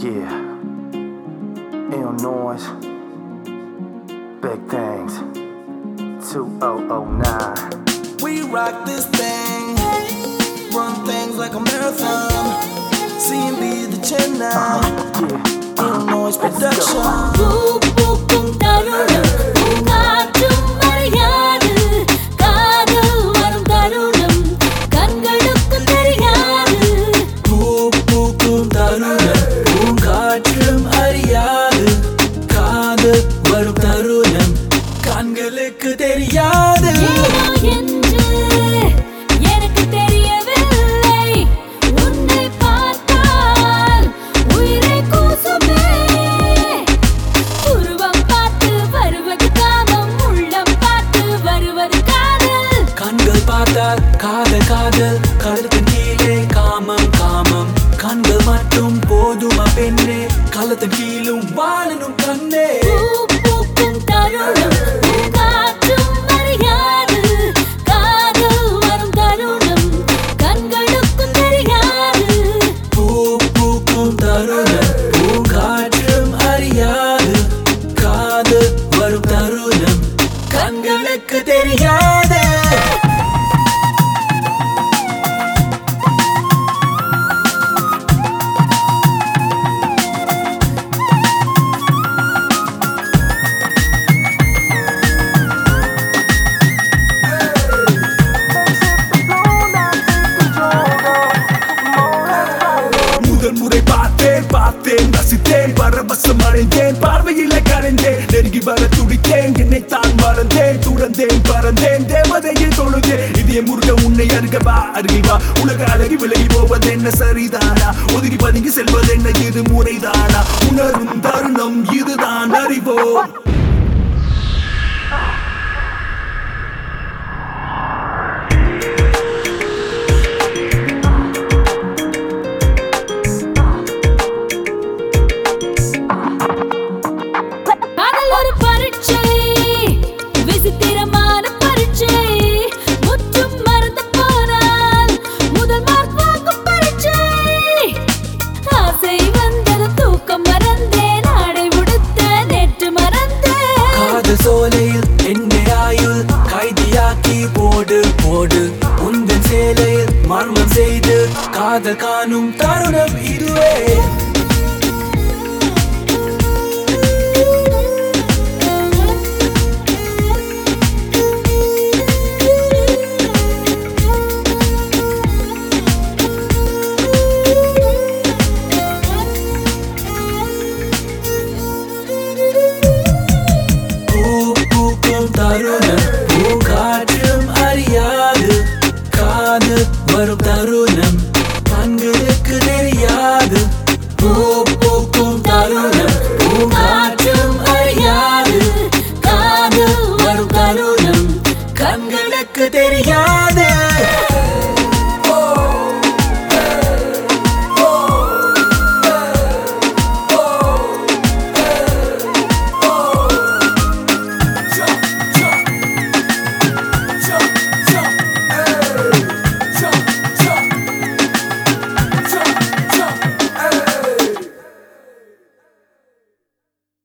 Yeah, Illinois, big things, 2009. We rock this thing, run things like a marathon. CMB the Chennai, Yeah, Illinois production. பூக்கும் தருணம் பூங்காற்றும் மறையாது காதல் வரும் தருணம் கண்களுக்கு தெரியாது பூக்கும் தருணம் பூங்காற்றும் அறியாது காதல் வரும் தருணம் கண்களுக்கு தெரியாது ஏனோ என்று எனக்கு தெரியவில்லை உன்னை பார்த்தால் உயிரை கூசுமே உருவம் பார்த்து வருவது காமம் உள்ளம் பார்த்து வருவது காதல் கண்கள் பார்த்தால் காதல் காதல் கழுத்தின் கீழே காமம் காமம் கண்கள் மட்டும் போதுமா பெண்ணே கழுத்தின் கீழும் வாழனும் கண்ணே பூக்கும் தருணம் பூங்காற்றும் மறையாது காதல் வரும் தருணம் கண்களுக்கும் தெரியாது பூக்கும் தருணம் பூங்காற்றும் அறியாது காதல் வரும் தருணம் கண்களுக்கு தெரியாது முதல் முறை பார்த்தேன் ரசித்தேன் பரவசம் அடைந்தேன் பார்வையில கரைந்தேன் நெருங்கி வர துடித்தேன் என்னைத்தான் மறந்தேன் துறந்தேன் பறந்தேன் தேவதையை தொழுதேன் இதய முருக உன்னை அருகவா அருகில் வா உலக அழகி விலகி போவது என்ன சரிதானா ஒதுங்கி பதுங்கி செல்வது என்ன இது முறைதானா உணரும் தருணம் இதுதான் அறிவோம் காதல் ஒரு பரீட்சை விசித்திரமான பரீட்சை முற்றும் மறந்து போனால் முதல் மார்க் வாங்கும் பரீட்சை ஆசை வந்தது தூக்கம் மறந்தேன் ஆடை உடுத்த நேற்று மறந்தேன் காதல் சோலையில் என்னை ஆயுள் கைதியாக்கி போடு போடு உந்தன் சேலையில் மர்மம் செய்து காதல் காணும் தருணம் இதுவே பூக்கும் தருணம் பூங்காற்றும் அறியாது காதல் வரும் தருணம் கண்களுக்கு தெரியாது பூக்கும் தருணம் பூங்காற்றும் அறியாது காதல் வரும் தருணம் கண்களுக்கு தெரியாது